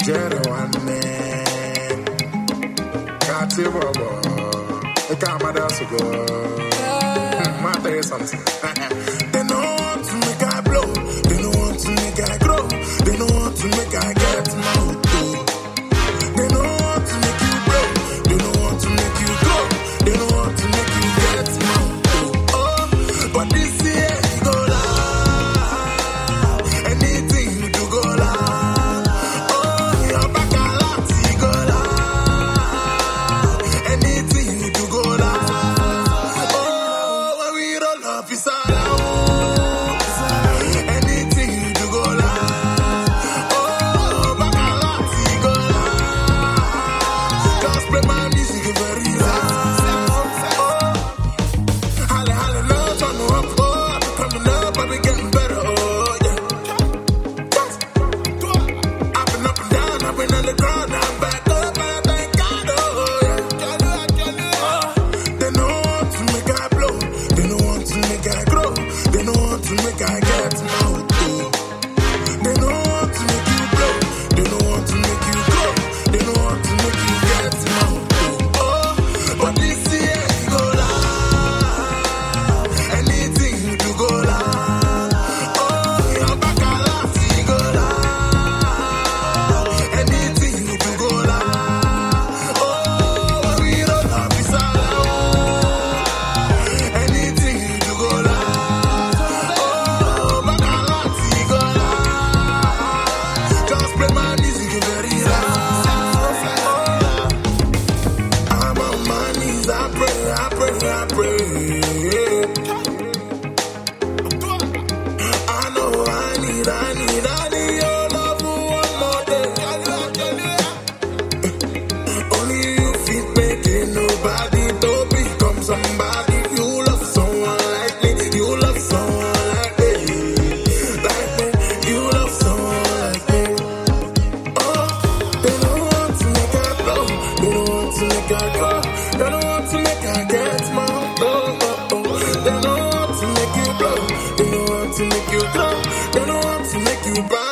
Jerry one man. Can't you, Baba? I can't to go. I'll tell you something. They don't want to make I blow. They don't want to make I grow. They don't want to make I get more. They don't want to make you blow. They don't want to make you go. They don't want to make you get more. Oh, but this year you go loud. Anything you do go loud. Oh, your back a lot, you go loud. Anything you do go loud. Oh, when we roll up, it's all out. Anything you do go loud. Oh, back a lot, you go loud. Just play my music very loud. Halle, halle, no, turn up, oh, I be coming up, I be getting better, oh, yeah. I've been up and down, I've been on the ground, now I'm back up, and I thank God, oh, yeah. They don't want to make I blow, they don't want to make I grow, they don't want to make I get more, they don't want to make you blow, they don't want to make you grow, they don't want to make you get more, oh, but this year you go loud, anything you do go loud, oh, your back a lot, you go loud, anything you do go loud, oh, when we roll up, it's all out, anything you do go loud, oh, back a lot, you go loud, just play my music very loud. I'm on my knees, I pray, I pray, I pray. I know I need your love for one more day. Only you fit make it, nobody to become somebody. You love someone like me, you love someone like me, you love someone like me. Oh, they don't want to make I blow, they don't want to make I go, they don't want to make I get more. They don't want to make you blow, they don't want to make you grow, they don't want to make you buy.